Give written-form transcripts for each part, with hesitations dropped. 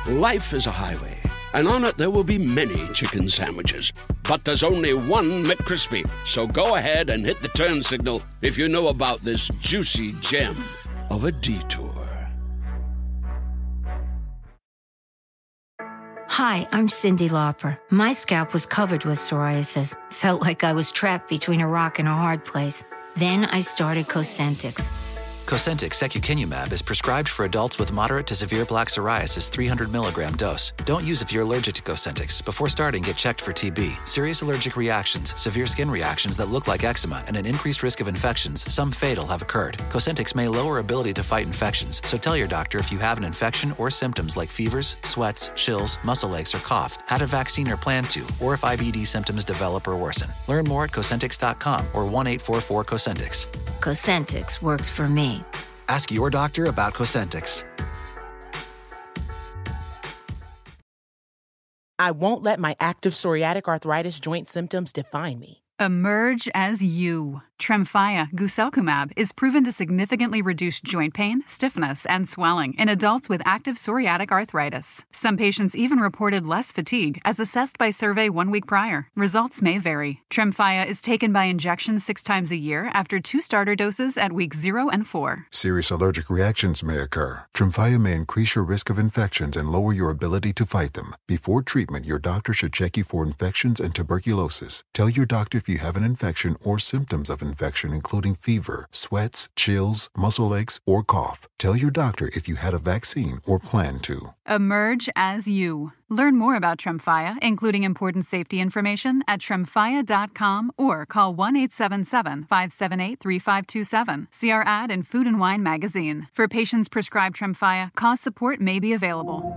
Life is a highway, and on it there will be many chicken sandwiches. But there's only one McCrispy. So go ahead and hit the turn signal if you know about this juicy gem of a detour. Hi, I'm Cyndi Lauper. My scalp was covered with psoriasis. Felt like I was trapped between a rock and a hard place. Then I started Cosentyx. Cosentyx secukinumab is prescribed for adults with moderate to severe plaque psoriasis 300 milligram dose. Don't use if you're allergic to Cosentyx. Before starting, get checked for TB. Serious allergic reactions, severe skin reactions that look like eczema, and an increased risk of infections, some fatal, have occurred. Cosentyx may lower ability to fight infections, so tell your doctor if you have an infection or symptoms like fevers, sweats, chills, muscle aches, or cough, had a vaccine or plan to, or if IBD symptoms develop or worsen. Learn more at Cosentyx.com or 1-844-COSENTYX. Cosentyx works for me. Ask your doctor about Cosentyx. I won't let my active psoriatic arthritis joint symptoms define me. Emerge as you. Tremfya guselkumab is proven to significantly reduce joint pain, stiffness, and swelling in adults with active psoriatic arthritis. Some patients even reported less fatigue as assessed by survey 1 week prior. Results may vary. Tremfya is taken by injection 6 times a year after 2 starter doses at weeks 0 and 4. Serious allergic reactions may occur. Tremfya may increase your risk of infections and lower your ability to fight them. Before treatment, your doctor should check you for infections and tuberculosis. Tell your doctor if you have an infection or symptoms of infection, including fever, sweats, chills, muscle aches, or cough. Tell your doctor if you had a vaccine or plan to. Emerge as you. Learn more about Tremfya, including important safety information, at tremfya.com or call 1-877-578-3527. See our ad in Food and Wine magazine. For patients prescribed Tremfya, cost support may be available.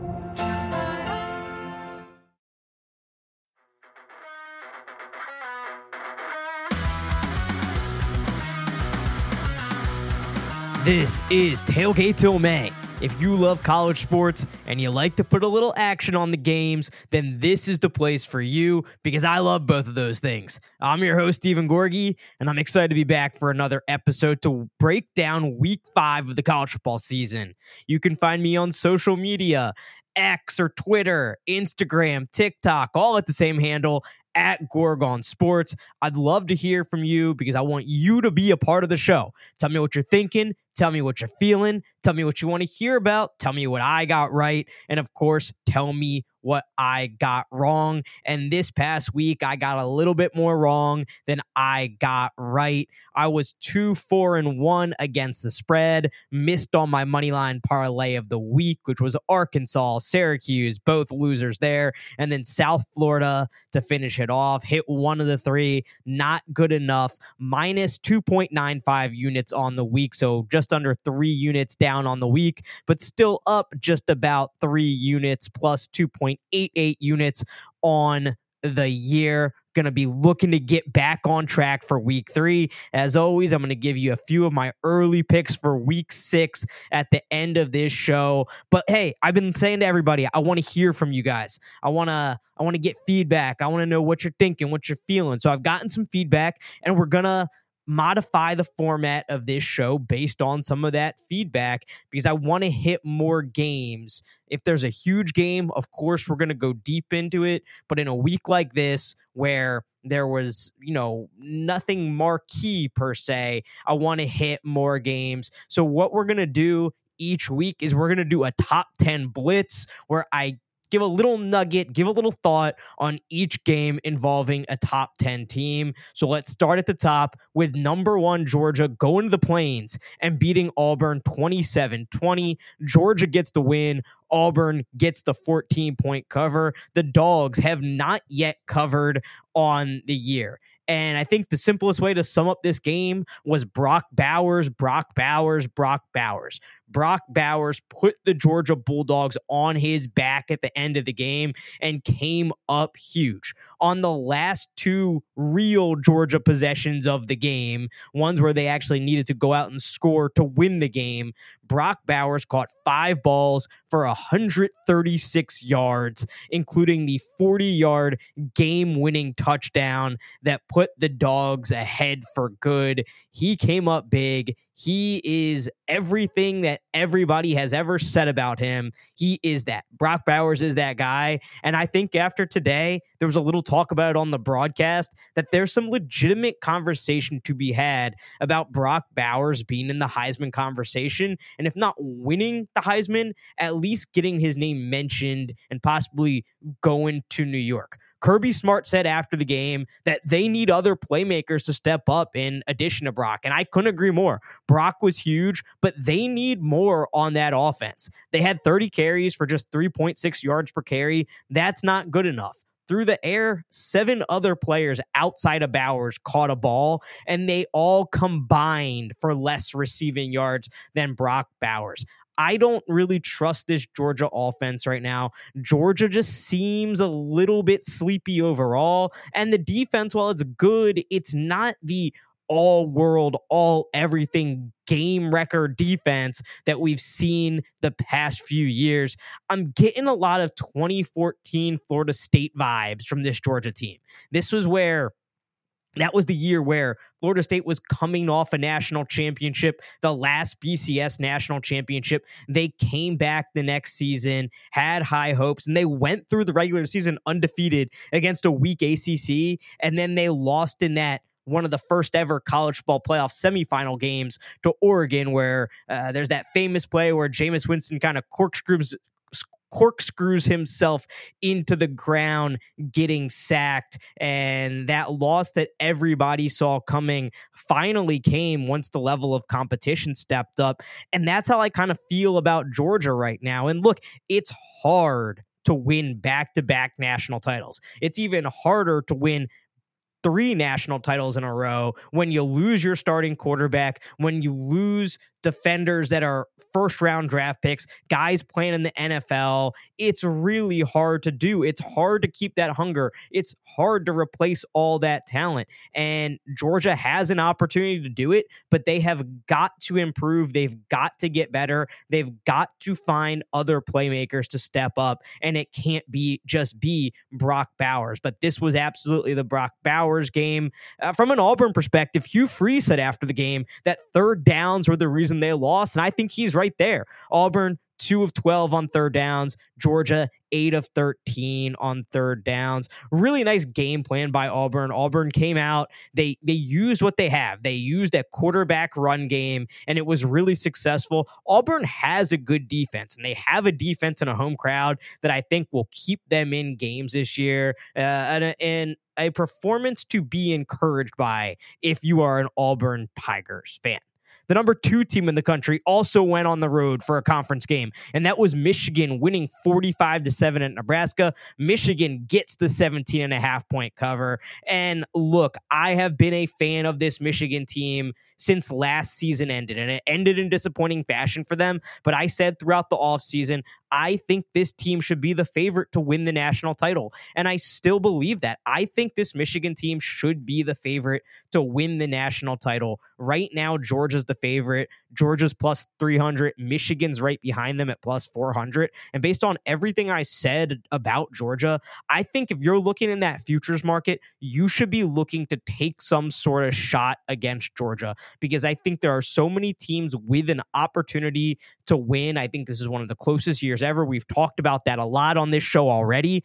This is Tailgate Till May. If you love college sports and you like to put a little action on the games, then this is the place for you because I love both of those things. I'm your host, Stephen Gorgie, and I'm excited to be back for another episode to break down week 5 of the college football season. You can find me on social media, X or Twitter, Instagram, TikTok, all at the same handle, at Gorgon Sports. I'd love to hear from you because I want you to be a part of the show. Tell me what you're thinking. Tell me what you're feeling. Tell me what you want to hear about. Tell me what I got right. And of course, tell me what I got wrong. And this past week, I got a little bit more wrong than I got right. I was 2-4-1 against the spread. Missed on my moneyline parlay of the week, which was Arkansas, Syracuse, both losers there. And then South Florida to finish it off. Hit one of the 3. Not good enough. Minus 2.95 units on the week. So just under 3 units down on the week, but still up just about 3 units plus 2.88 units on the year. Going to be looking to get back on track for week 3. As always, I'm going to give you a few of my early picks for week 6 at the end of this show. But hey, I've been saying to everybody, I want to hear from you guys. I want to get feedback. I want to know what you're thinking, what you're feeling. So I've gotten some feedback, and we're going to modify the format of this show based on some of that feedback because I want to hit more games. If there's a huge game, of course, we're going to go deep into it. But in a week like this, where there was, nothing marquee per se, I want to hit more games. So what we're going to do each week is we're going to do a top 10 blitz where I give a little nugget, give a little thought on each game involving a top 10 team. So let's start at the top with number 1 Georgia going to the Plains and beating Auburn 27-20. Georgia gets the win. Auburn gets the 14-point cover. The Dogs have not yet covered on the year. And I think the simplest way to sum up this game was Brock Bowers. Brock Bowers put the Georgia Bulldogs on his back at the end of the game and came up huge. On the last 2 real Georgia possessions of the game, ones where they actually needed to go out and score to win the game, Brock Bowers caught 5 balls for 136 yards, including the 40-yard game-winning touchdown that put the Dogs ahead for good. He came up big. He is everything that everybody has ever said about him. He is that. Brock Bowers is that guy. And I think after today, there was a little talk about it on the broadcast that there's some legitimate conversation to be had about Brock Bowers being in the Heisman conversation. And if not winning the Heisman, at least getting his name mentioned and possibly going to New York. Kirby Smart said after the game that they need other playmakers to step up in addition to Brock. And I couldn't agree more. Brock was huge, but they need more on that offense. They had 30 carries for just 3.6 yards per carry. That's not good enough. Through the air, 7 other players outside of Bowers caught a ball, and they all combined for less receiving yards than Brock Bowers. I don't really trust this Georgia offense right now. Georgia just seems a little bit sleepy overall. And the defense, while it's good, it's not the all-world, all-everything game record defense that we've seen the past few years. I'm getting a lot of 2014 Florida State vibes from this Georgia team. That was the year where Florida State was coming off a national championship, the last BCS national championship. They came back the next season, had high hopes, and they went through the regular season undefeated against a weak ACC, and then they lost in that one of the first ever college football playoff semifinal games to Oregon, where there's that famous play where Jameis Winston kind of corkscrews himself into the ground, getting sacked. And that loss that everybody saw coming finally came once the level of competition stepped up. And that's how I kind of feel about Georgia right now. And look, it's hard to win back-to-back national titles. It's even harder to win 3 national titles in a row when you lose your starting quarterback, when you lose defenders that are first-round draft picks, guys playing in the NFL. It's really hard to do. It's hard to keep that hunger. It's hard to replace all that talent. And Georgia has an opportunity to do it, but they have got to improve. They've got to get better. They've got to find other playmakers to step up, and it can't be Brock Bowers. But this was absolutely the Brock Bowers game. From an Auburn perspective, Hugh Freeze said after the game that third downs were the reason they lost, and I think he's right there. Auburn, 2 of 12 on third downs. Georgia, 8 of 13 on third downs. Really nice game plan by Auburn. Auburn came out. They used what they have. They used a quarterback run game, and it was really successful. Auburn has a good defense, and they have a defense and a home crowd that I think will keep them in games this year. And a performance to be encouraged by if you are an Auburn Tigers fan. The number 2 team in the country also went on the road for a conference game, and that was Michigan, winning 45-7 at Nebraska. Michigan gets the 17.5-point cover. And look, I have been a fan of this Michigan team since last season ended, and it ended in disappointing fashion for them. But I said throughout the offseason, I think this team should be the favorite to win the national title. And I still believe that. I think this Michigan team should be the favorite to win the national title. Right now, Georgia's the favorite. Georgia's plus 300. Michigan's right behind them at plus 400. And based on everything I said about Georgia, I think if you're looking in that futures market, you should be looking to take some sort of shot against Georgia, because I think there are so many teams with an opportunity to win. I think this is one of the closest years ever. We've talked about that a lot on this show already.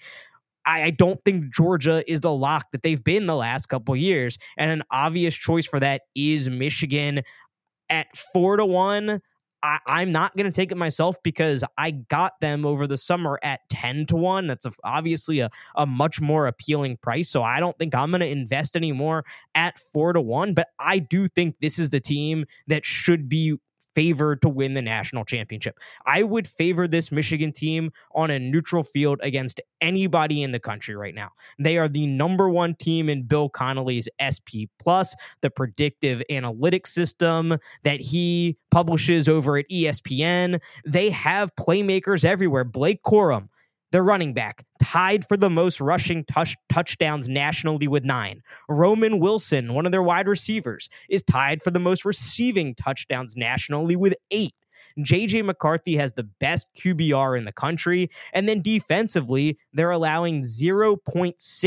I don't think Georgia is the lock that they've been the last couple of years. And an obvious choice for that is Michigan at 4-1. I'm not going to take it myself because I got them over the summer at 10-1. That's obviously a much more appealing price. So I don't think I'm going to invest anymore at 4-1. But I do think this is the team that should be favored to win the national championship. I would favor this Michigan team on a neutral field against anybody in the country right now. They are the number 1 team in Bill Connolly's SP+, the predictive analytics system that he publishes over at ESPN. They have playmakers everywhere. Blake Corum, the running back, tied for the most rushing touchdowns nationally with 9. Roman Wilson, one of their wide receivers, is tied for the most receiving touchdowns nationally with 8. JJ McCarthy has the best QBR in the country. And then defensively, they're allowing 0.6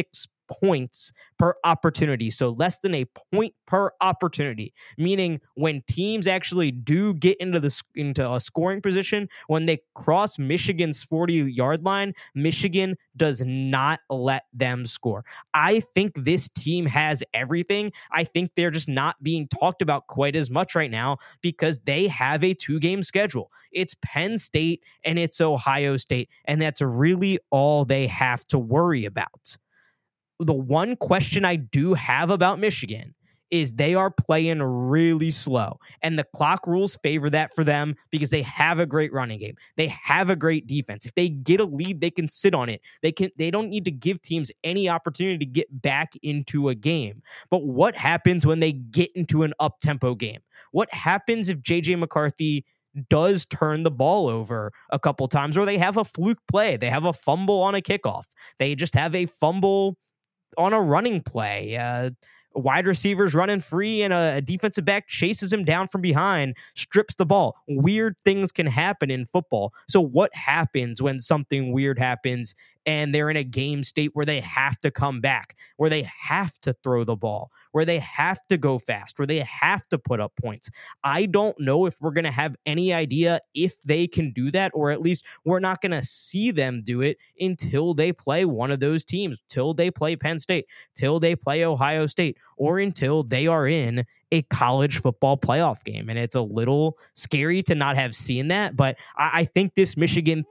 points per opportunity. So less than a point per opportunity, meaning when teams actually do get into a scoring position, when they cross Michigan's 40-yard line, Michigan does not let them score. I think this team has everything. I think they're just not being talked about quite as much right now because they have a 2-game schedule. It's Penn State and it's Ohio State, and that's really all they have to worry about. The one question I do have about Michigan is they are playing really slow, and the clock rules favor that for them because they have a great running game. They have a great defense. If they get a lead, they can sit on it. They don't need to give teams any opportunity to get back into a game. But what happens when they get into an up-tempo game? What happens if JJ McCarthy does turn the ball over a couple times, or they have a fluke play? They have a fumble on a kickoff. They just have a fumble on a running play. Wide receivers running free and a defensive back chases him down from behind, strips the ball. Weird things can happen in football. So what happens when something weird happens and they're in a game state where they have to come back, where they have to throw the ball, where they have to go fast, where they have to put up points? I don't know if we're going to have any idea if they can do that, or at least we're not going to see them do it until they play one of those teams, till they play Penn State, till they play Ohio State, or until they are in a college football playoff game. And it's a little scary to not have seen that, but I think this Michigan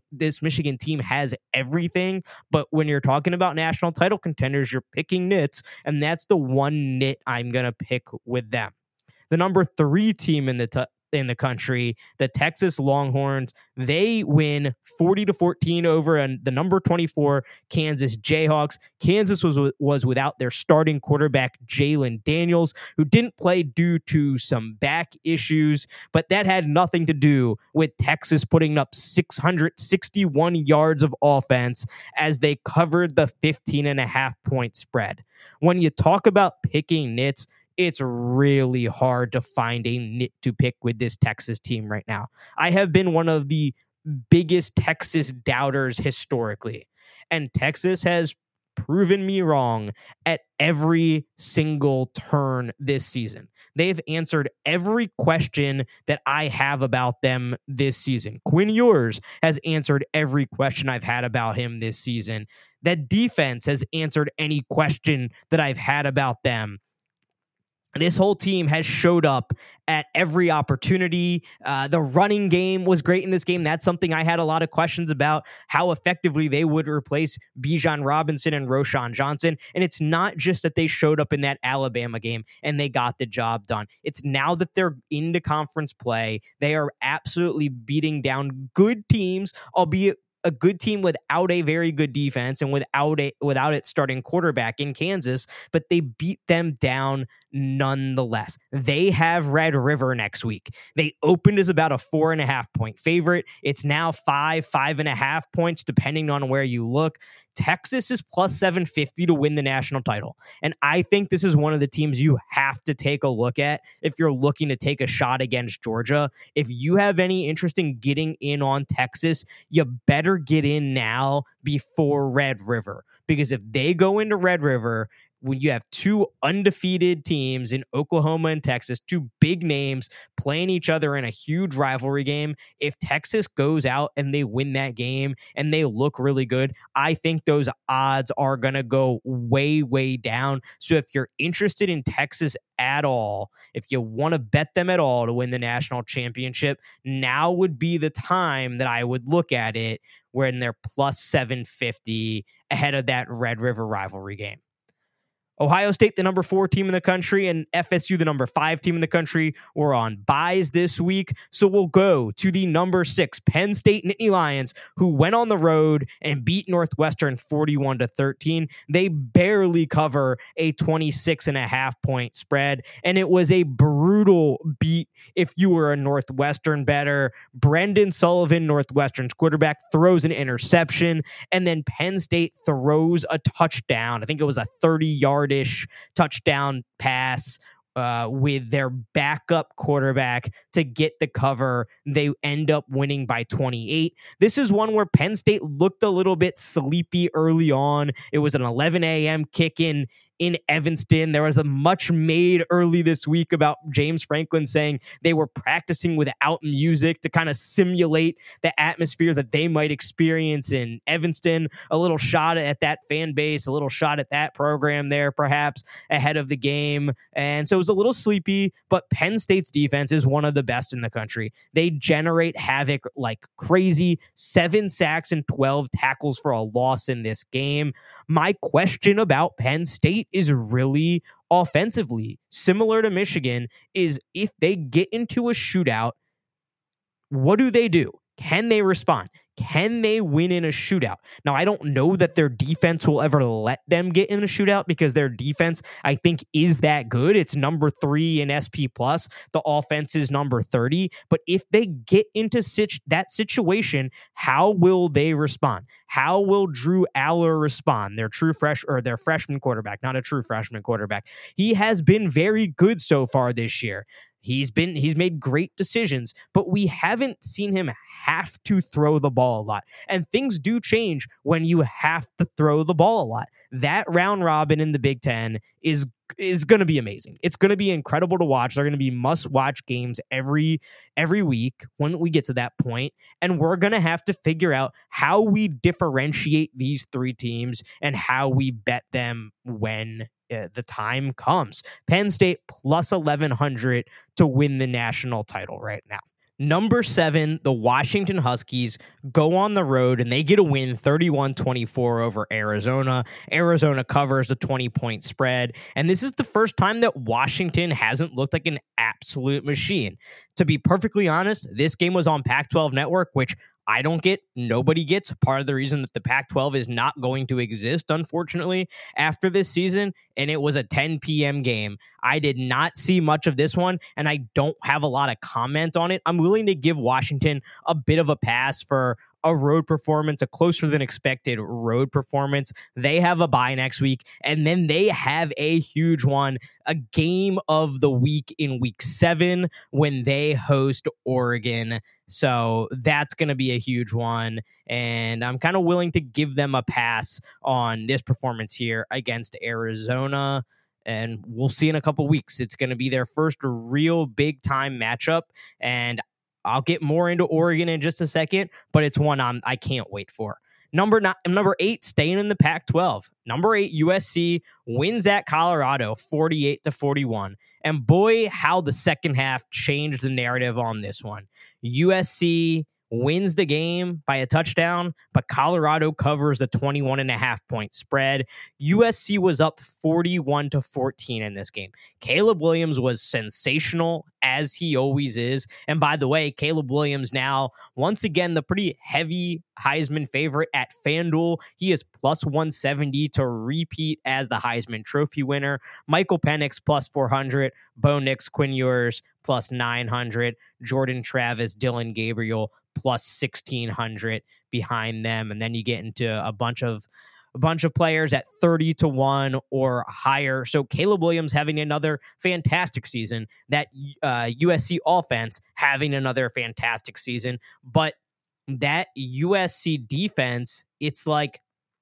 team has everything. But when you're talking about national title contenders, you're picking nits, and that's the one nit I'm going to pick with them. The number 3 team in the country, the Texas Longhorns, they win 40-14 over the number 24 Kansas Jayhawks. Kansas was without their starting quarterback, Jalen Daniels, who didn't play due to some back issues, but that had nothing to do with Texas putting up 661 yards of offense as they covered the 15.5-point spread. When you talk about picking nits, it's really hard to find a nit to pick with this Texas team right now. I have been one of the biggest Texas doubters historically, and Texas has proven me wrong at every single turn this season. They've answered every question that I have about them this season. Quinn Ewers has answered every question I've had about him this season. That defense has answered any question that I've had about them. This whole team has showed up at every opportunity. The running game was great in this game. That's something I had a lot of questions about, how effectively they would replace Bijan Robinson and Roschon Johnson. And it's not just that they showed up in that Alabama game and they got the job done. It's now that they're into conference play, they are absolutely beating down good teams, albeit a good team without a very good defense and without its starting quarterback in Kansas, but they beat them down nonetheless. They have Red River next week. They opened as about a 4.5-point favorite. It's now 5.5 points, depending on where you look. Texas is plus 750 to win the national title. And I think this is one of the teams you have to take a look at if you're looking to take a shot against Georgia. If you have any interest in getting in on Texas, you better get in now before Red River. Because if they go into Red River, when you have 2 undefeated teams in Oklahoma and Texas, 2 big names playing each other in a huge rivalry game, if Texas goes out and they win that game and they look really good, I think those odds are going to go way, way down. So if you're interested in Texas at all, if you want to bet them at all to win the national championship, now would be the time that I would look at it when they're plus 750 ahead of that Red River rivalry game. Ohio State, the number 4 team in the country, and FSU, the number 5 team in the country, were on buys this week. So we'll go to the number 6 Penn State Nittany Lions, who went on the road and beat Northwestern 41-13. They barely cover a 26.5-point spread, and it was a brutal beat if you were a Northwestern bettor. Brendan Sullivan, Northwestern's quarterback, throws an interception, and then Penn State throws a touchdown. I think it was a 30-yard touchdown pass with their backup quarterback to get the cover. They end up winning by 28. This is one where Penn State looked a little bit sleepy early on. It was an 11 a.m. kick in Evanston. There was a much made early this week about James Franklin saying they were practicing without music to kind of simulate the atmosphere that they might experience in Evanston. A little shot at that fan base, a little shot at that program there, perhaps ahead of the game. And so it was a little sleepy, but Penn State's defense is one of the best in the country. They generate havoc like crazy. 7 sacks and 12 tackles for a loss in this game. My question about Penn State is really offensively, similar to Michigan, is if they get into a shootout, what do? Can they respond? Can they win in a shootout? Now, I don't know that their defense will ever let them get in a shootout because their defense, I think, is that good. It's number 3 in SP+. The offense is number 30. But if they get into that situation, how will they respond? How will Drew Aller respond? Their freshman quarterback, not a true freshman quarterback. He has been very good so far this year. He's made great decisions, but we haven't seen him have to throw the ball a lot. And things do change when you have to throw the ball a lot. That round robin in the Big Ten is going to be amazing. It's going to be incredible to watch. They're going to be must-watch games every week when we get to that point. And we're going to have to figure out how we differentiate these 3 teams and how we bet them when the time comes. Penn State plus 1,100 to win the national title right now. Number 7, the Washington Huskies go on the road and they get a win 31-24 over Arizona. Arizona covers the 20-point spread. And this is the first time that Washington hasn't looked like an absolute machine. To be perfectly honest, this game was on Pac-12 Network, which I don't get, nobody gets. Part of the reason that the Pac-12 is not going to exist, unfortunately, after this season, and it was a 10 p.m. game. I did not see much of this one, and I don't have a lot of comment on it. I'm willing to give Washington a bit of a pass for a road performance, a closer than expected road performance. They have a bye next week, and then they have a huge one, a game of the week in week 7 when they host Oregon. So that's going to be a huge one, and I'm kind of willing to give them a pass on this performance here against Arizona. And we'll see in a couple weeks. It's going to be their first real big-time matchup, and I'll get more into Oregon in just a second, but it's one I can't wait for. Number 8, staying in the Pac-12. Number 8, USC wins at Colorado 48-41. And boy, how the second half changed the narrative on this one. USC wins the game by a touchdown, but Colorado covers the 21.5-point spread. USC was up 41-14 in this game. Caleb Williams was sensational, as he always is. And by the way, Caleb Williams now, once again, the pretty heavy Heisman favorite at FanDuel. He is plus 170 to repeat as the Heisman Trophy winner. Michael Penix plus 400. Bo Nix, Quinn Ewers plus 900. Jordan Travis, Dylan Gabriel plus 1,600 behind them. And then you get into a bunch of players at 30-1 or higher. So Caleb Williams having another fantastic season. That USC offense having another fantastic season. But that USC defense, it's like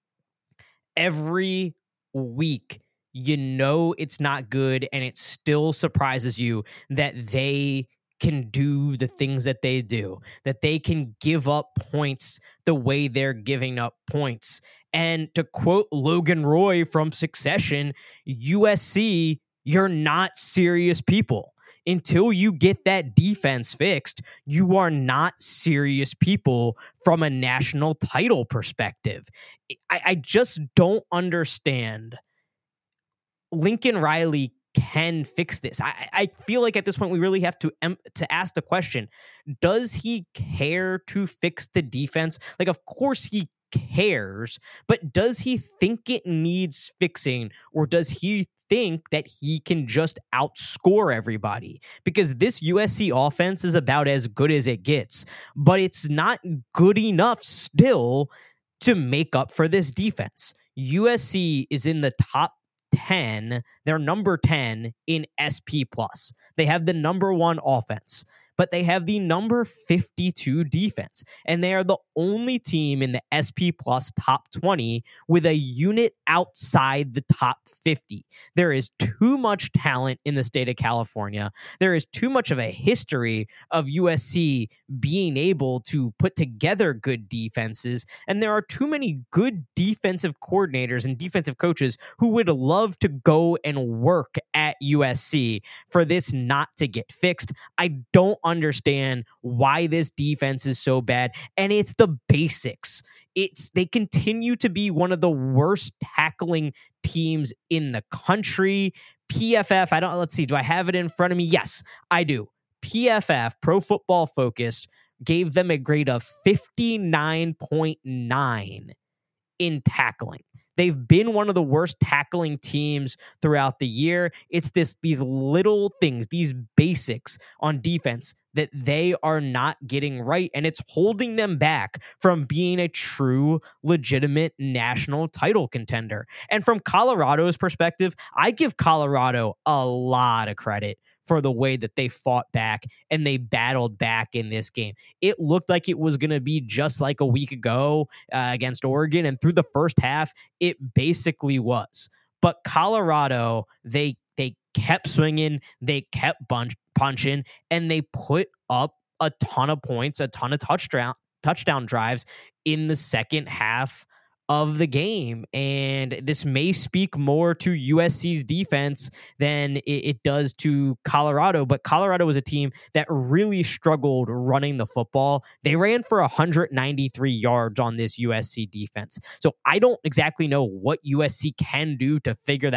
every week, you know it's not good, and it still surprises you that they can do the things that they do, that they can give up points the way they're giving up points. And to quote Logan Roy from Succession, USC, you're not serious people. Until you get that defense fixed, you are not serious people from a national title perspective. I just don't understand. Lincoln Riley can fix this. I feel like at this point we really have to ask the question, does he care to fix the defense? Like, of course he cares, but does he think it needs fixing, or does he think that he can just outscore everybody? Because this USC offense is about as good as it gets, but it's not good enough still to make up for this defense. USC is in the top 10. They're number 10 in SP+. They have the number 1 offense, but they have the number 52 defense. And they are the only team in the SP Plus top 20 with a unit outside the top 50. There is too much talent in the state of California. There is too much of a history of USC being able to put together good defenses. And there are too many good defensive coordinators and defensive coaches who would love to go and work at USC for this not to get fixed. I don't understand why this defense is so bad, and it's the basics. They continue to be one of the worst tackling teams in the country. PFF, let's see, do I have it in front of me? Yes, I do. PFF, Pro Football Focus, gave them a grade of 59.9 in tackling. They've been one of the worst tackling teams throughout the year. It's these little things, these basics on defense that they are not getting right, and it's holding them back from being a true, legitimate national title contender. And from Colorado's perspective, I give Colorado a lot of credit for the way that they fought back and they battled back in this game. It looked like it was going to be just like a week ago against Oregon, and through the first half, it basically was. But Colorado, they kept swinging, they kept punching, and they put up a ton of points, a ton of touchdown drives in the second half of the game. And this may speak more to USC's defense than it does to Colorado, but Colorado was a team that really struggled running the football. They ran for 193 yards on this USC defense. So I don't exactly know what USC can do to figure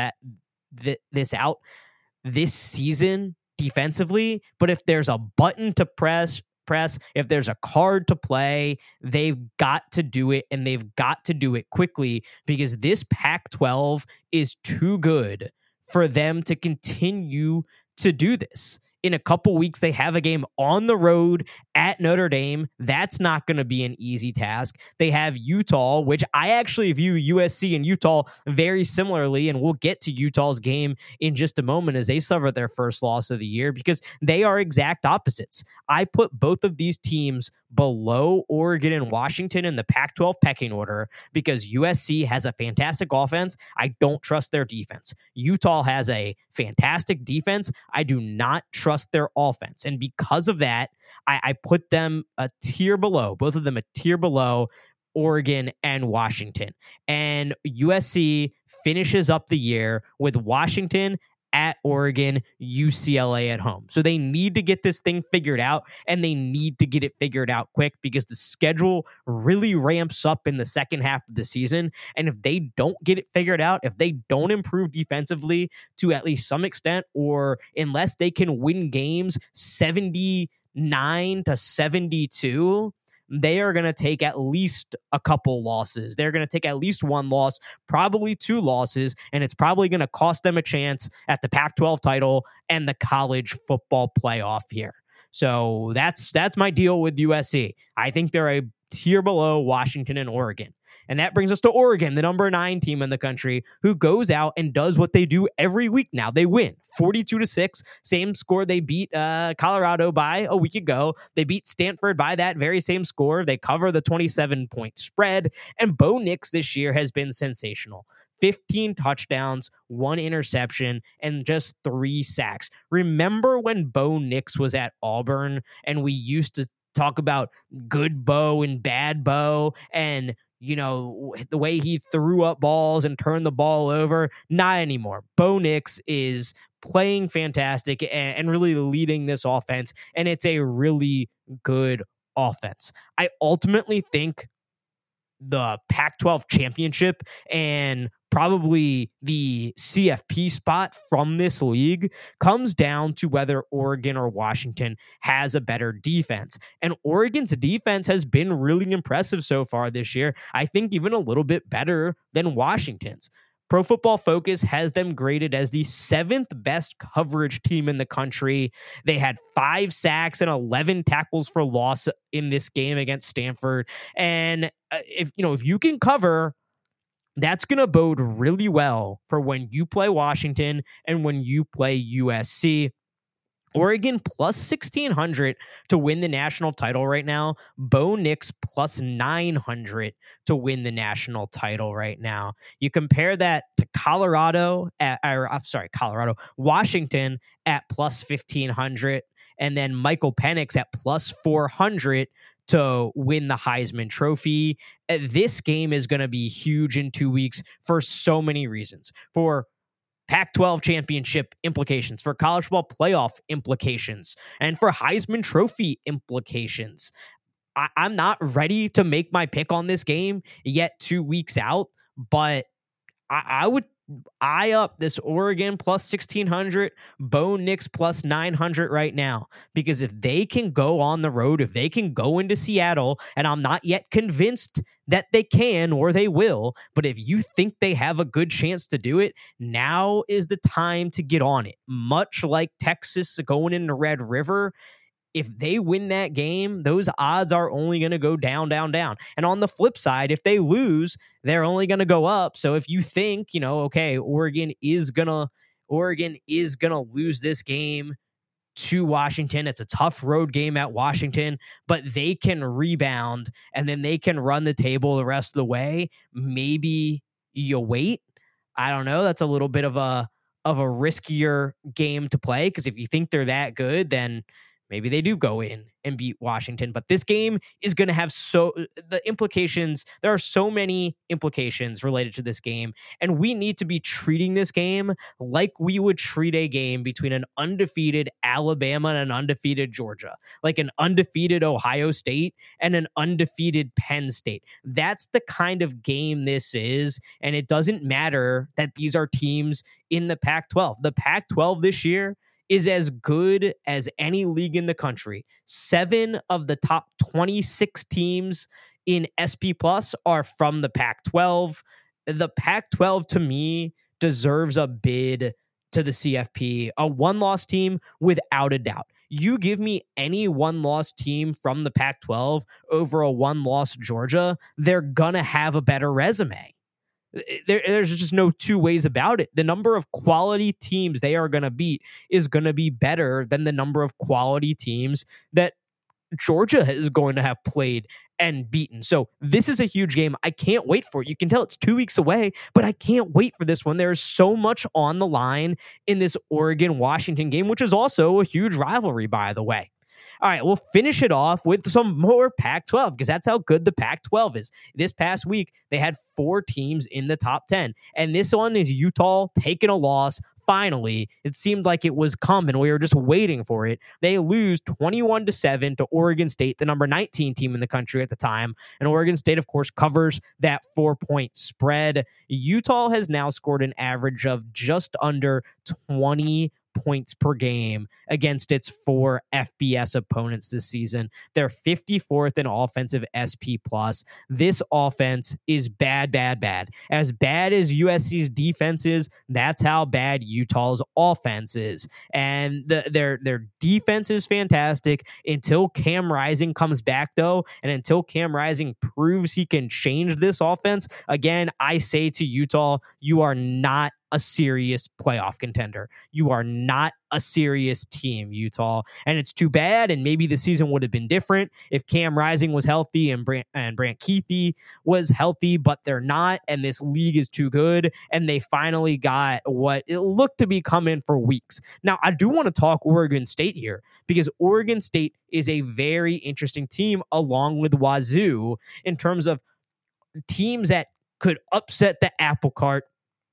this out this season defensively, but if there's a button to press, if there's a card to play, they've got to do it, and they've got to do it quickly, because this Pac-12 is too good for them to continue to do this. In a couple weeks, they have a game on the road at Notre Dame. That's not going to be an easy task. They have Utah, which I actually view USC and Utah very similarly, and we'll get to Utah's game in just a moment as they suffer their first loss of the year, because they are exact opposites. I put both of these teams below Oregon and Washington in the Pac-12 pecking order because USC has a fantastic offense. I don't trust their defense. Utah has a fantastic defense. I do not trust their offense. And because of that, I put them a tier below, both of them a tier below Oregon and Washington. And USC finishes up the year with Washington at Oregon, UCLA at home. So they need to get this thing figured out, and they need to get it figured out quick, because the schedule really ramps up in the second half of the season. And if they don't get it figured out, if they don't improve defensively to at least some extent, or unless they can win games 79 to 72, they are going to take at least a couple losses. They're going to take at least one loss, probably two losses, and it's probably going to cost them a chance at the Pac-12 title and the college football playoff here. So that's my deal with USC. I think they're a tier below Washington and Oregon. And that brings us to Oregon, the number 9 team in the country, who goes out and does what they do every week now. They win 42-6, same score they beat Colorado by a week ago. They beat Stanford by that very same score. They cover the 27-point spread. And Bo Nix this year has been sensational. 15 touchdowns, 1 interception, and just 3 sacks. Remember when Bo Nix was at Auburn and we used to talk about good Bo and bad Bo, and you know, the way he threw up balls and turned the ball over? Not anymore. Bo Nix is playing fantastic and really leading this offense, and it's a really good offense. I ultimately think the Pac-12 championship and probably the CFP spot from this league comes down to whether Oregon or Washington has a better defense. And Oregon's defense has been really impressive so far this year. I think even a little bit better than Washington's. Pro Football Focus has them graded as the 7th best coverage team in the country. They had 5 sacks and 11 tackles for loss in this game against Stanford. And if you can cover That's going to bode really well for when you play Washington and when you play USC. Oregon plus 1,600 to win the national title right now. Bo Nix plus 900 to win the national title right now. You compare that to Washington at plus 1,500, and then Michael Penix at plus 400 to win the Heisman Trophy. This game is going to be huge in 2 weeks for so many reasons. For Pac-12 championship implications, for college football playoff implications, and for Heisman Trophy implications. I'm not ready to make my pick on this game yet 2 weeks out, but I would eye up this Oregon plus 1,600, Bo Nix plus 900 right now, because if they can go on the road, if they can go into Seattle, and I'm not yet convinced that they can or they will, but if you think they have a good chance to do it, now is the time to get on it. Much like Texas going into Red River, if they win that game, those odds are only going to go down, down, down. And on the flip side, if they lose, they're only going to go up. So if you think, okay, Oregon is going to lose this game to Washington. It's a tough road game at Washington, but they can rebound and then they can run the table the rest of the way. Maybe you wait. I don't know. That's a little bit of a riskier game to play, because if you think they're that good, then maybe they do go in and beat Washington. But this game is going to have there are so many implications related to this game, and we need to be treating this game like we would treat a game between an undefeated Alabama and an undefeated Georgia, like an undefeated Ohio State and an undefeated Penn State. That's the kind of game this is, and it doesn't matter that these are teams in the Pac-12. The Pac-12 this year is as good as any league in the country. 7 of the top 26 teams in SP Plus are from the Pac-12. The Pac-12, to me, deserves a bid to the CFP, a one-loss team without a doubt. You give me any one-loss team from the Pac-12 over a one-loss Georgia, they're gonna have a better resume. There's just no two ways about it. The number of quality teams they are going to beat is going to be better than the number of quality teams that Georgia is going to have played and beaten. So this is a huge game. I can't wait for it. You can tell it's 2 weeks away, but I can't wait for this one. There's so much on the line in this Oregon-Washington game, which is also a huge rivalry, by the way. All right, we'll finish it off with some more Pac-12, because that's how good the Pac-12 is. This past week, they had 4 teams in the top 10, and this one is Utah taking a loss. Finally, it seemed like it was coming. We were just waiting for it. They lose 21-7 to Oregon State, the number 19 team in the country at the time. And Oregon State, of course, covers that 4-point spread. Utah has now scored an average of just under 20 points per game against its 4 FBS opponents this season. They're 54th in offensive SP+. This offense is bad, bad, bad. As bad as USC's defense is, that's how bad Utah's offense is. And their defense is fantastic until Cam Rising comes back, though, and until Cam Rising proves he can change this offense. Again, I say to Utah, you are not a serious playoff contender. You are not a serious team, Utah. And it's too bad, and maybe the season would have been different if Cam Rising was healthy and Brant Kuithe was healthy, but they're not, and this league is too good, and they finally got what it looked to be coming for weeks. Now, I do want to talk Oregon State here, because Oregon State is a very interesting team along with Wazoo in terms of teams that could upset the apple cart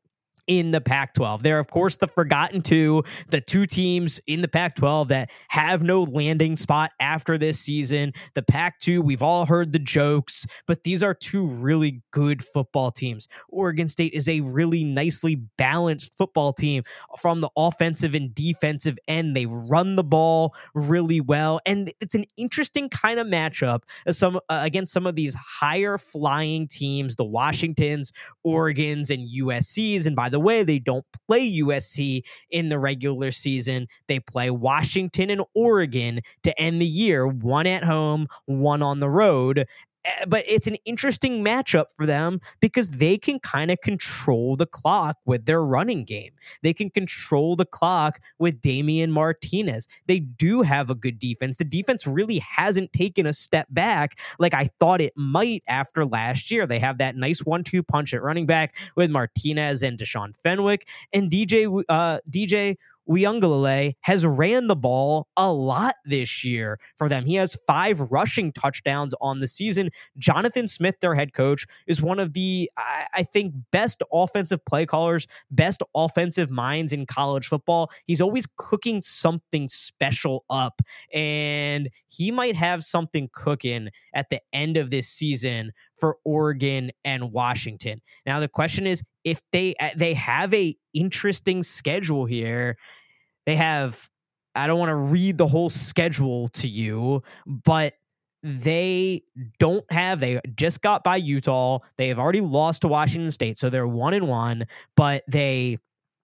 in the Pac-12. They're, of course, the forgotten two, the 2 teams in the Pac-12 that have no landing spot after this season. The Pac-2, we've all heard the jokes, but these are 2 really good football teams. Oregon State is a really nicely balanced football team from the offensive and defensive end. They run the ball really well, and it's an interesting kind of matchup against some of these higher flying teams, the Washingtons, Oregons, and USCs. And by the way, they don't play USC in the regular season. They play Washington and Oregon to end the year, one at home, one on the road. But it's an interesting matchup for them because they can kind of control the clock with their running game. They can control the clock with Damian Martinez. They do have a good defense. The defense really hasn't taken a step back like I thought it might after last year. They have that nice 1-2 punch at running back with Martinez and Deshaun Fenwick, and DJ Uiagalelei has ran the ball a lot this year for them. He has 5 rushing touchdowns on the season. Jonathan Smith, their head coach, is one of the, I think, best offensive play callers, best offensive minds in college football. He's always cooking something special up, and he might have something cooking at the end of this season for Oregon and Washington. Now, the question is, if they have a interesting schedule here. They have, I don't want to read the whole schedule to you, but they just got by Utah. They have already lost to Washington State, so they're 1-1, but they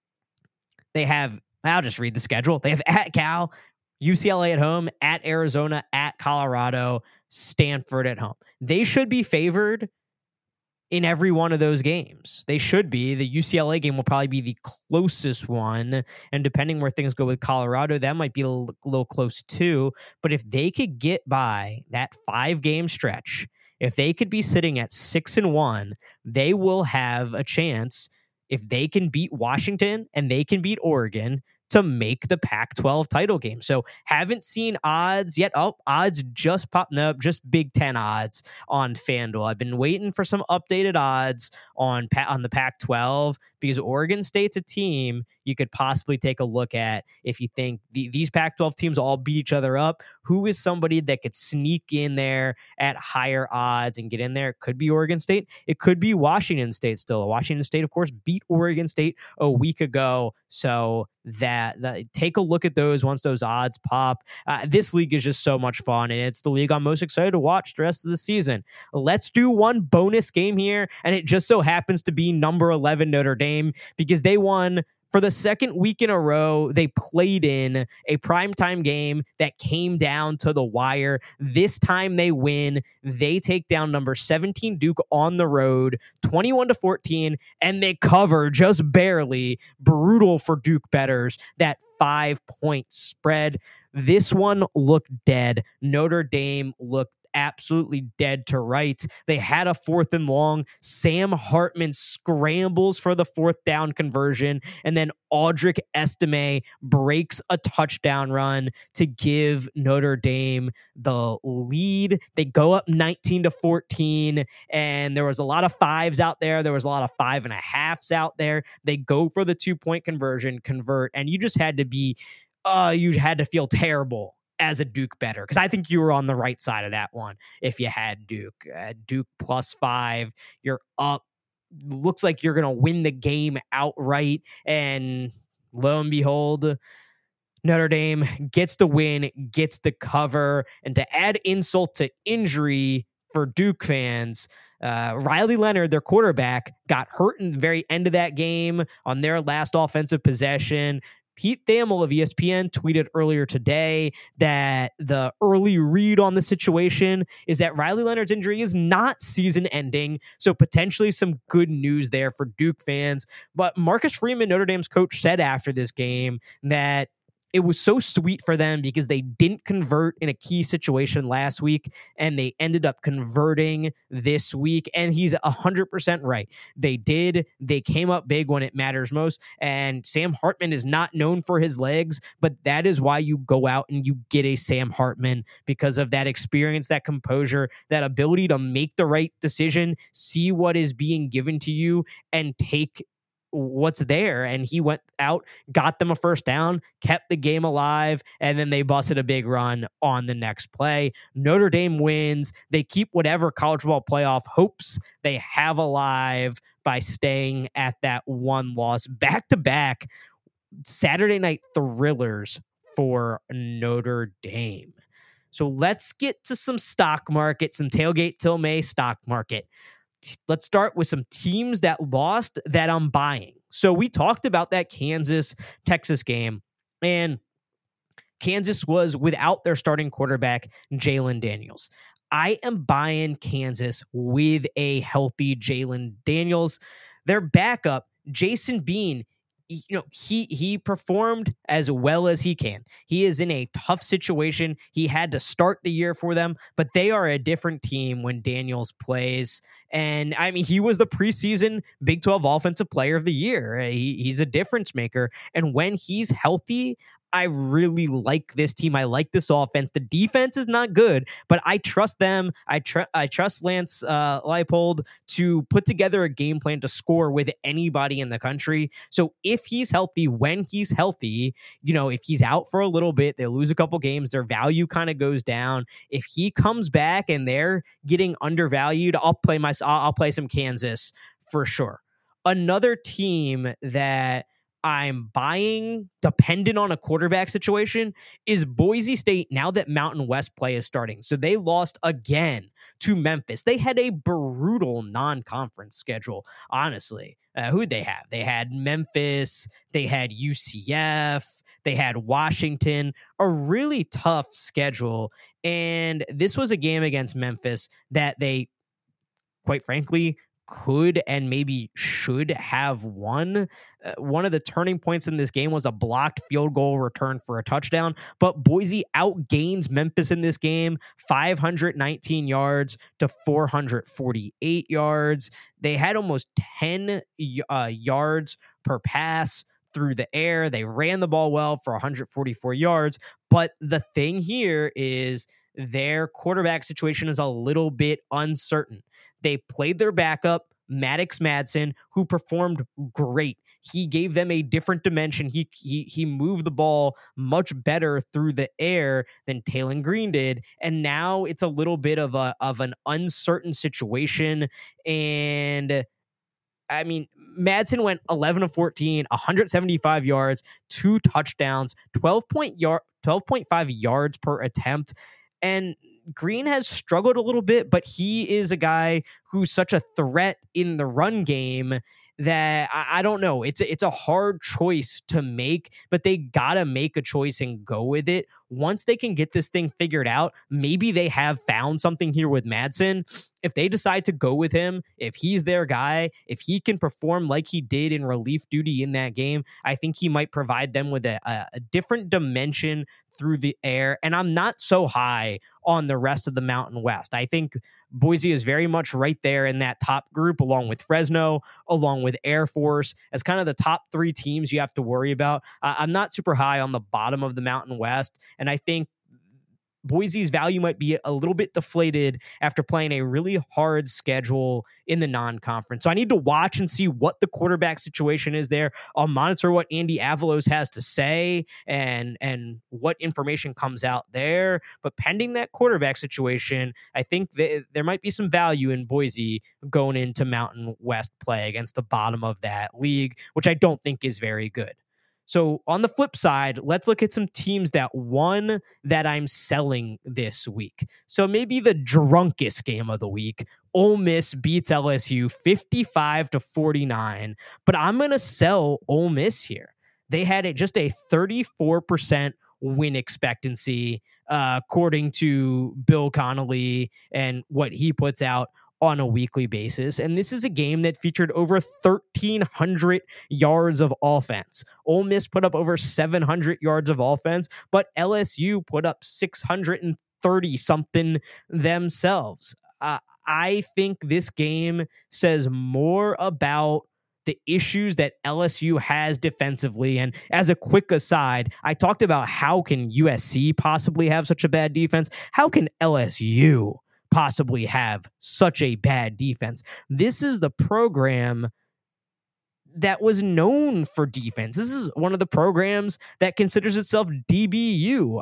have, I'll just read the schedule. They have at Cal, UCLA at home, at Arizona, at Colorado, Stanford at home. They should be favored in every one of those games. They should be. The UCLA game will probably be the closest one, and depending where things go with Colorado, that might be a little close too. But if they could get by that 5-game stretch, if they could be sitting at 6-1, they will have a chance, if they can beat Washington and they can beat Oregon, to make the Pac-12 title game. So haven't seen odds yet. Oh, odds just popping up, just Big Ten odds on FanDuel. I've been waiting for some updated odds on the Pac-12 because Oregon State's a team you could possibly take a look at if you think these Pac-12 teams all beat each other up. Who is somebody that could sneak in there at higher odds and get in there? It could be Oregon State. It could be Washington State still. Washington State, of course, beat Oregon State a week ago. So that take a look at those once those odds pop. This league is just so much fun, and it's the league I'm most excited to watch the rest of the season. Let's do one bonus game here, and it just so happens to be number 11 Notre Dame because they won for the second week in a row. They played in a primetime game that came down to the wire. This time they win. They take down number 17 Duke on the road, 21-14, and they cover just barely. Brutal for Duke bettors, that 5-point spread. This one looked dead. Notre Dame looked absolutely dead to rights. They had a 4th and long. Sam Hartman scrambles for the 4th down conversion, and then Audric Estime breaks a touchdown run to give Notre Dame the lead. They go up 19-14, and there was a lot of 5s out there. There was a lot of 5.5s out there. They go for the 2-point conversion, convert, and you just had to be, you had to feel terrible as a Duke bettor, because I think you were on the right side of that one if you had Duke. Duke +5, you're up. Looks like you're going to win the game outright, and lo and behold, Notre Dame gets the win, gets the cover, and to add insult to injury for Duke fans, Riley Leonard, their quarterback, got hurt in the very end of that game on their last offensive possession. Pete Thamel of ESPN tweeted earlier today that the early read on the situation is that Riley Leonard's injury is not season-ending, so potentially some good news there for Duke fans. But Marcus Freeman, Notre Dame's coach, said after this game that it was so sweet for them because they didn't convert in a key situation last week, and they ended up converting this week. And he's 100% right. They did. They came up big when it matters most. And Sam Hartman is not known for his legs, but that is why you go out and you get a Sam Hartman, because of that experience, that composure, that ability to make the right decision, see what is being given to you, and take what's there. And he went out, got them a 1st down, kept the game alive, and then they busted a big run on the next play. Notre Dame wins. They keep whatever college football playoff hopes they have alive by staying at that 1 loss. Back-to-back Saturday night thrillers for Notre Dame. So let's get to some stock market, some Tailgate Till May stock market. Let's start with some teams that lost that I'm buying. So we talked about that Kansas-Texas game, and Kansas was without their starting quarterback, Jalen Daniels. I am buying Kansas with a healthy Jalen Daniels. Their backup, Jason Bean, he performed as well as he can. He is in a tough situation. He had to start the year for them, but they are a different team when Daniels plays. And I mean, he was the preseason Big 12 Offensive Player of the Year. He's a difference maker. And when he's healthy, I really like this team. I like this offense. The defense is not good, but I trust them. I trust Lance Leipold to put together a game plan to score with anybody in the country. So if he's healthy, when he's healthy, if he's out for a little bit, they lose a couple games, their value kind of goes down. If he comes back and they're getting undervalued, I'll play some Kansas for sure. Another team that I'm buying, dependent on a quarterback situation, is Boise State now that Mountain West play is starting. So they lost again to Memphis. They had a brutal non-conference schedule, honestly. Who'd they have? They had Memphis, they had UCF, they had Washington, a really tough schedule. And this was a game against Memphis that they, quite frankly, could and maybe should have won. One of the turning points in this game was a blocked field goal return for a touchdown, but Boise outgains Memphis in this game, 519 yards to 448 yards. They had almost 10 yards per pass through the air. They ran the ball well for 144 yards, but the thing here is their quarterback situation is a little bit uncertain. They played their backup, Maddox Madsen, who performed great. He gave them a different dimension. He moved the ball much better through the air than Taylon Green did, and now it's a little bit of an uncertain situation. And I mean, Madsen went 11 of 14, 175 yards, 2 touchdowns, 12.5 yards per attempt. And Green has struggled a little bit, but he is a guy who's such a threat in the run game that I don't know. It's a hard choice to make, but they gotta make a choice and go with it. Once they can get this thing figured out, maybe they have found something here with Madsen. If they decide to go with him, if he's their guy, if he can perform like he did in relief duty in that game, I think he might provide them with a different dimension through the air. And I'm not so high on the rest of the Mountain West. I think Boise is very much right there in that top group, along with Fresno, along with Air Force, as kind of the top 3 teams you have to worry about. I'm not super high on the bottom of the Mountain West, and I think Boise's value might be a little bit deflated after playing a really hard schedule in the non-conference. So I need to watch and see what the quarterback situation is there. I'll monitor what Andy Avalos has to say and what information comes out there. But pending that quarterback situation, I think there might be some value in Boise going into Mountain West play against the bottom of that league, which I don't think is very good. So on the flip side, let's look at some teams that won that I'm selling this week. So maybe the drunkest game of the week, Ole Miss beats LSU 55-49, but I'm going to sell Ole Miss here. They had just a 34% win expectancy, according to Bill Connolly and what he puts out on a weekly basis. And this is a game that featured over 1,300 yards of offense. Ole Miss put up over 700 yards of offense, but LSU put up 630 something themselves. I think this game says more about the issues that LSU has defensively. And as a quick aside, I talked about how can USC possibly have such a bad defense? How can LSU possibly have such a bad defense? This is the program that was known for defense. This is one of the programs that considers itself DBU.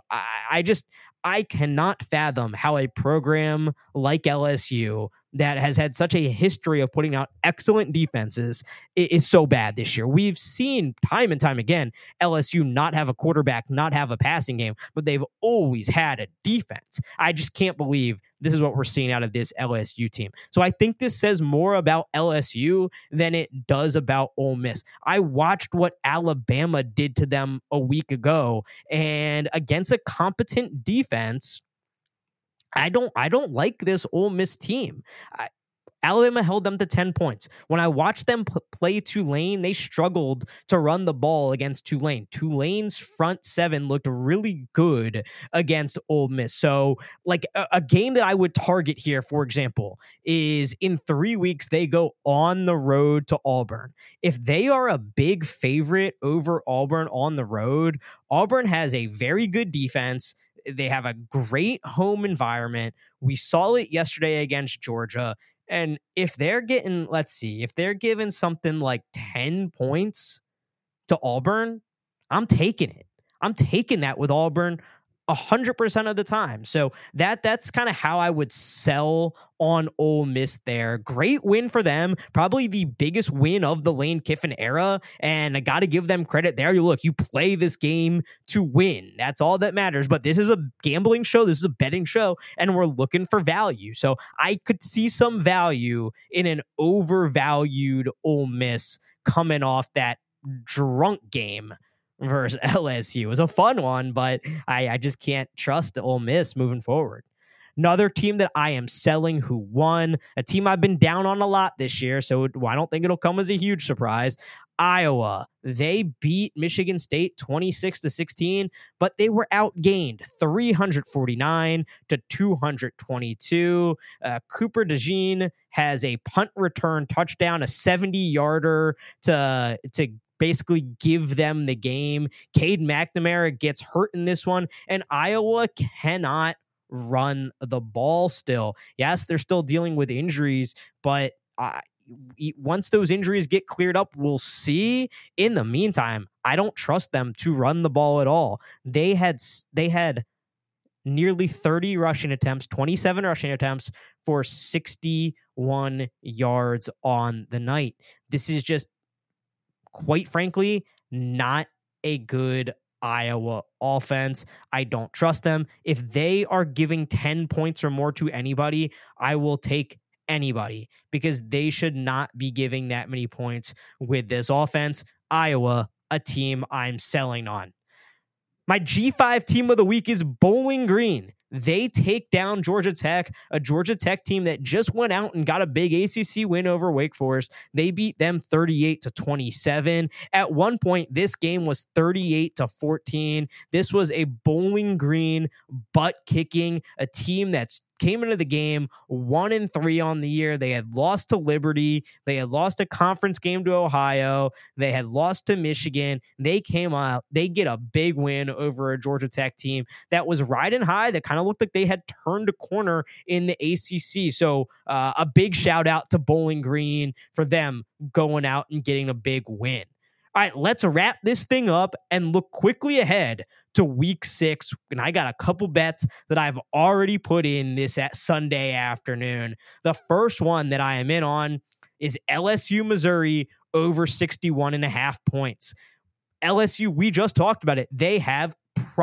I cannot fathom how a program like LSU that has had such a history of putting out excellent defenses is so bad this year. We've seen time and time again LSU not have a quarterback, not have a passing game, but they've always had a defense. I just can't believe this is what we're seeing out of this LSU team. So I think this says more about LSU than it does about Ole Miss. I watched what Alabama did to them a week ago, and against a competent defense, I don't like this Ole Miss team. Alabama held them to 10 points. When I watched them play Tulane, they struggled to run the ball against Tulane. Tulane's front seven looked really good against Ole Miss. So, like a game that I would target here, for example, is in 3 weeks, they go on the road to Auburn. If they are a big favorite over Auburn on the road, Auburn has a very good defense. They have a great home environment. We saw it yesterday against Georgia. And if they're getting, if they're giving something like 10 points to Auburn, I'm taking it. I'm taking that with Auburn 100% of the time. So that's kind of how I would sell on Ole Miss there. Great win for them. Probably the biggest win of the Lane Kiffin era. And I got to give them credit there. You play this game to win. That's all that matters. But this is a gambling show. This is a betting show. And we're looking for value. So I could see some value in an overvalued Ole Miss coming off that drunk game versus LSU. It was a fun one, but I just can't trust Ole Miss moving forward. Another team that I am selling who won, a team I've been down on a lot this year, so I don't think it'll come as a huge surprise. Iowa, they beat Michigan State 26-16, but they were outgained 349 to 222. Cooper DeJean has a punt return touchdown, a 70-yarder to basically give them the game. Cade McNamara gets hurt in this one, and Iowa cannot run the ball still. Yes, they're still dealing with injuries, but once those injuries get cleared up, we'll see. In the meantime, I don't trust them to run the ball at all. They had nearly 30 rushing attempts, 27 rushing attempts for 61 yards on the night. This is just, quite frankly, not a good Iowa offense. I don't trust them. If they are giving 10 points or more to anybody, I will take anybody, because they should not be giving that many points with this offense. Iowa, a team I'm selling on. My G5 team of the week is Bowling Green. They take down Georgia Tech, a Georgia Tech team that just went out and got a big ACC win over Wake Forest. They beat them 38-27. At one point, this game was 38-14. This was a Bowling Green butt kicking, a team that's came into the game 1-3 on the year. They had lost to Liberty. They had lost a conference game to Ohio. They had lost to Michigan. They came out. They get a big win over a Georgia Tech team that was riding high, that kind of looked like they had turned a corner in the ACC. So a big shout out to Bowling Green for them going out and getting a big win. All right, let's wrap this thing up and look quickly ahead to week 6. And I got a couple bets that I've already put in this at Sunday afternoon. The first one that I am in on is LSU Missouri over 61.5 points. LSU, we just talked about it. They have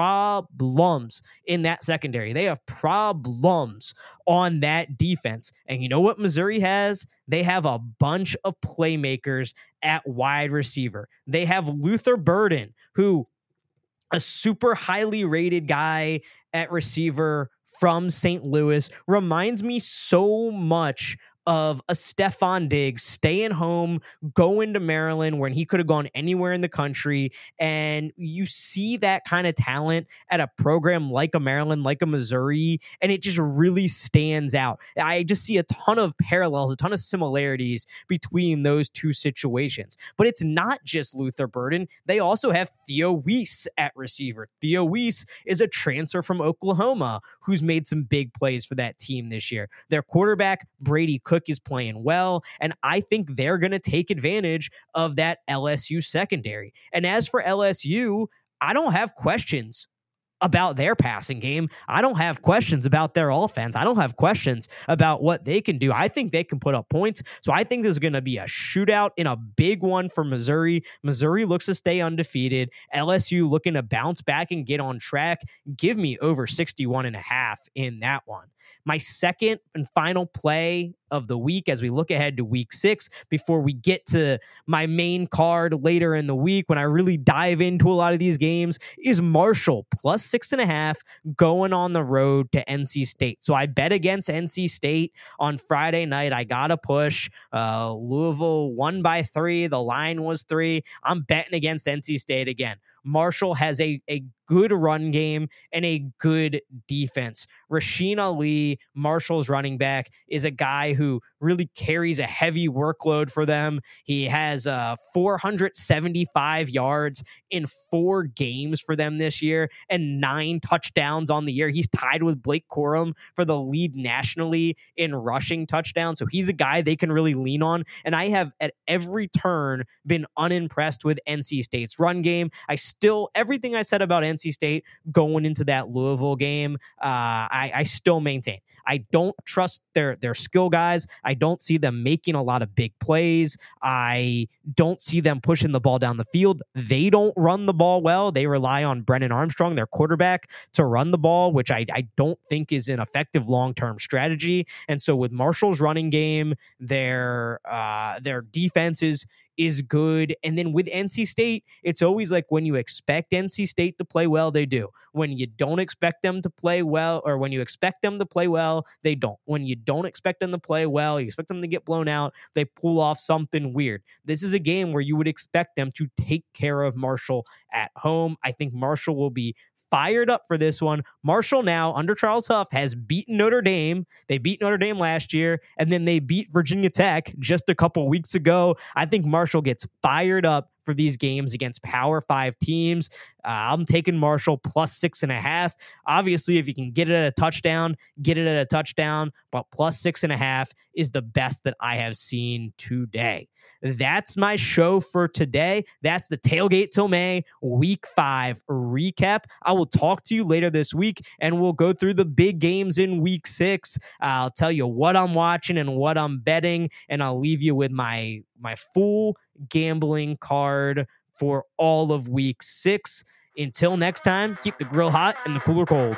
problems in that secondary. They have problems on that defense. And you know what Missouri has? They have a bunch of playmakers at wide receiver. They have Luther Burden, who a super highly rated guy at receiver from St. Louis, reminds me so much of a Stephon Diggs staying home, going to Maryland when he could have gone anywhere in the country. And you see that kind of talent at a program like a Maryland, like a Missouri, and it just really stands out. I just see a ton of parallels, a ton of similarities between those two situations. But it's not just Luther Burden. They also have Theo Weiss at receiver. Theo Weiss is a transfer from Oklahoma who's made some big plays for that team this year. Their quarterback, Brady Cook, is playing well, and I think they're going to take advantage of that LSU secondary. And as for LSU, I don't have questions about their passing game. I don't have questions about their offense. I don't have questions about what they can do. I think they can put up points. So I think there's going to be a shootout in a big one for Missouri. Missouri looks to stay undefeated. LSU looking to bounce back and get on track. Give me over 61.5 in that one. My second and final play of the week as we look ahead to week 6 before we get to my main card later in the week when I really dive into a lot of these games is Marshall plus 6.5 going on the road to NC State. So I bet against NC State on Friday night. I got to push. Louisville won by 3. The line was 3. I'm betting against NC State again. Marshall has a good run game and a good defense. Rasheen Ali, Marshall's running back, is a guy who really carries a heavy workload for them. He has 475 yards in 4 games for them this year and 9 touchdowns on the year. He's tied with Blake Corum for the lead nationally in rushing touchdowns. So he's a guy they can really lean on. And I have at every turn been unimpressed with NC State's run game. Everything I said about NC State going into that Louisville game, I still maintain. I don't trust their skill guys. I don't see them making a lot of big plays. I don't see them pushing the ball down the field. They don't run the ball well. They rely on Brennan Armstrong, their quarterback, to run the ball, which I don't think is an effective long-term strategy. And so with Marshall's running game, their defense is good. And then with NC State, it's always like when you expect NC State to play well, they do. When you don't expect them to play well, or when you expect them to play well, they don't. When you don't expect them to play well, you expect them to get blown out, they pull off something weird. This is a game where you would expect them to take care of Marshall at home. I think Marshall will be fired up for this one. Marshall now, under Charles Huff, has beaten Notre Dame. They beat Notre Dame last year, and then they beat Virginia Tech just a couple weeks ago. I think Marshall gets fired up for these games against Power 5 teams. I'm taking Marshall plus 6.5. Obviously, if you can get it at a touchdown, get it at a touchdown, but plus 6.5 is the best that I have seen today. That's my show for today. That's the Tailgate Till May Week 5 recap. I will talk to you later this week, and we'll go through the big games in Week 6. I'll tell you what I'm watching and what I'm betting, and I'll leave you with my full gambling card for all of Week 6. Until next time, keep the grill hot and the cooler cold.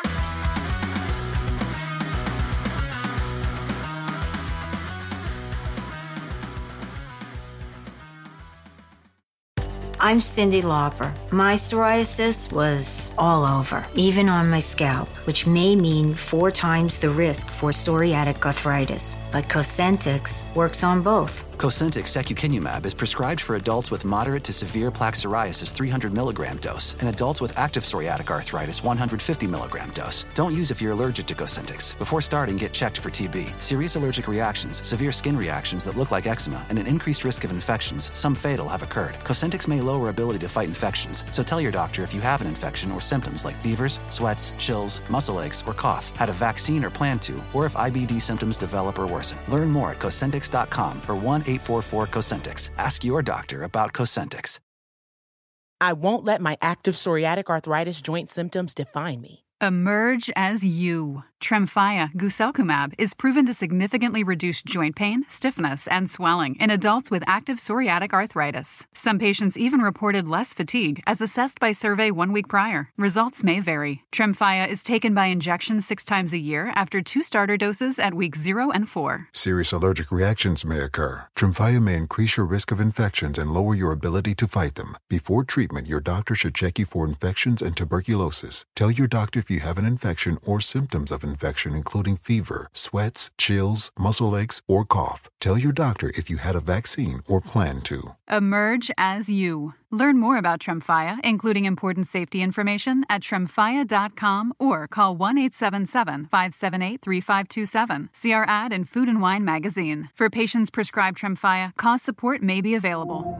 I'm Cyndi Lauper. My psoriasis was all over, even on my scalp, which may mean 4 times the risk for psoriatic arthritis. But Cosentyx works on both. Cosentyx secukinumab is prescribed for adults with moderate to severe plaque psoriasis 300 milligram dose and adults with active psoriatic arthritis 150 milligram dose. Don't use if you're allergic to Cosentyx. Before starting, get checked for TB. Serious allergic reactions, severe skin reactions that look like eczema, and an increased risk of infections, some fatal, have occurred. Cosentyx may lower ability to fight infections, so tell your doctor if you have an infection or symptoms like fevers, sweats, chills, muscle aches, or cough, had a vaccine or plan to, or if IBD symptoms develop or worsen. Learn more at Cosentyx.com or 1-844-COSENTYX. Ask your doctor about Cosentyx. I won't let my active psoriatic arthritis joint symptoms define me. Emerge as you. Tremfya guselkumab is proven to significantly reduce joint pain, stiffness, and swelling in adults with active psoriatic arthritis. Some patients even reported less fatigue, as assessed by survey 1 week prior. Results may vary. Tremfya is taken by injection 6 times a year after 2 starter doses at weeks 0 and 4. Serious allergic reactions may occur. Tremfya may increase your risk of infections and lower your ability to fight them. Before treatment, your doctor should check you for infections and tuberculosis. Tell your doctor if you have an infection or symptoms of infection, including fever, sweats, chills, muscle aches, or cough. Tell your doctor if you had a vaccine or plan to. Emerge as you. Learn more about Tremfya, including important safety information, at tremfya.com or call 1-877-578-3527. See our ad in Food and Wine magazine. For patients prescribed Tremfya, cost support may be available.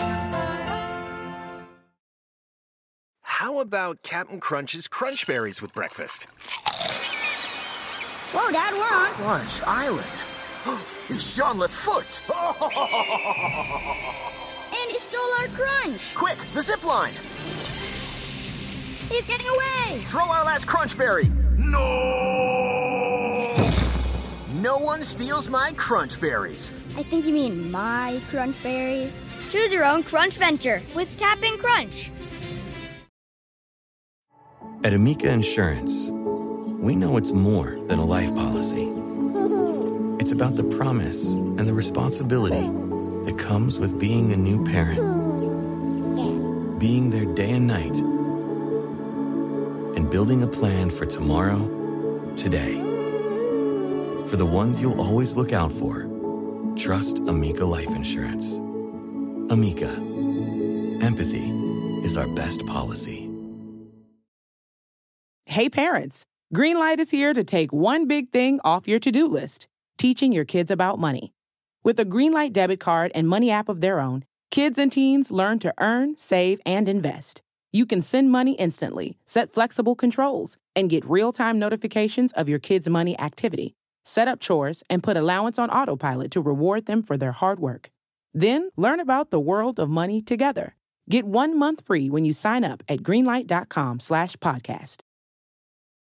How about Captain Crunch's Crunch Berries with breakfast? Whoa, Dad, we're on Crunch Island. It's Jean-Luc Foot. And he stole our crunch. Quick, the zip line. He's getting away. Throw our last Crunch Berry. No! No one steals my Crunch Berries. I think you mean my Crunch Berries. Choose your own Crunch venture with Captain Crunch. At Amica Insurance, we know it's more than a life policy. It's about the promise and the responsibility that comes with being a new parent. Being there day and night. And building a plan for tomorrow, today. For the ones you'll always look out for, trust Amica Life Insurance. Amica. Empathy is our best policy. Hey parents, Greenlight is here to take one big thing off your to-do list, teaching your kids about money. With a Greenlight debit card and money app of their own, kids and teens learn to earn, save, and invest. You can send money instantly, set flexible controls, and get real-time notifications of your kids' money activity. Set up chores and put allowance on autopilot to reward them for their hard work. Then learn about the world of money together. Get 1 month free when you sign up at greenlight.com/podcast.